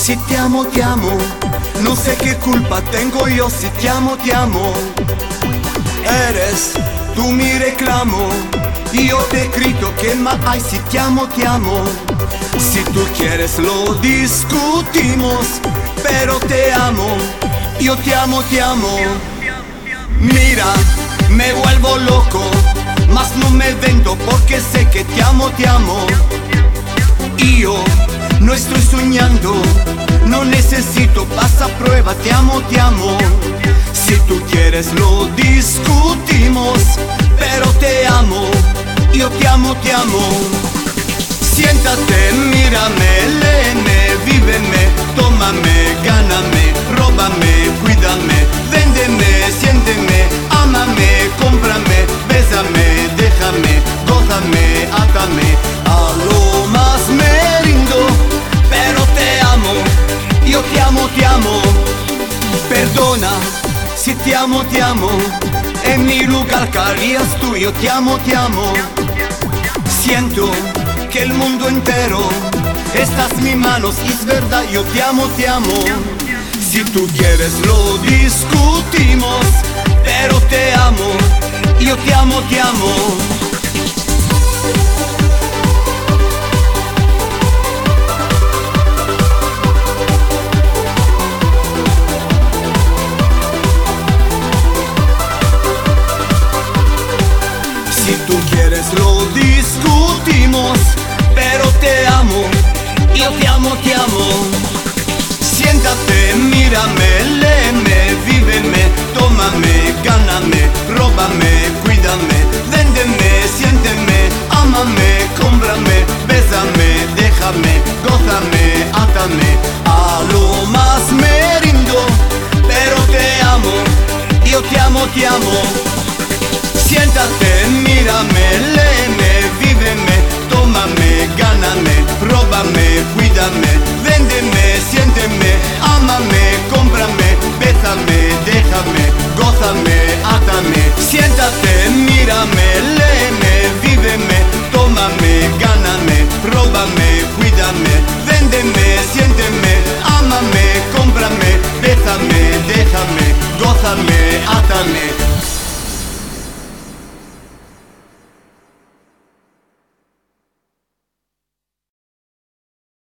Si te amo, no sé qué culpa tengo yo. Si te amo, eres tú mi reclamo y yo te grito que más hay. Si te amo, si tú quieres lo discutimos, pero te amo, yo te amo. Mira, me vuelvo loco, mas no me vendo porque sé que te amo. Y yo no estoy soñando, no necesito pasaprueba. Te amo. Si tú quieres lo discutimos, pero te amo, yo te amo. Siéntate, mírame, léeme, víveme, tómame, gáname, róbame, cuídame, véndeme, siénteme, ámame, cómprame, bésame, déjame, gózame, átame. A lo más me rindo, pero te amo, yo te amo. Perdona, si te amo, en mi lugar ¿qué harías tú? Yo te amo. Siento que el mundo entero estás en mis manos y es verdad, yo te amo. Si tú quieres lo discutimos, pero te amo, yo te amo. Si tú quieres lo discutimos, pero te amo, yo te amo. Siéntate, mírame, léeme, víveme, tómame, gáname, róbame, cuídame, véndeme, siénteme, ámame, cómprame, bésame, déjame, gózame, átame. A lo más me rindo, pero te amo, yo te amo. Siéntate, mírame, léeme, víveme, tómame, gáname, róbame, cuídame, véndeme, siénteme, ámame.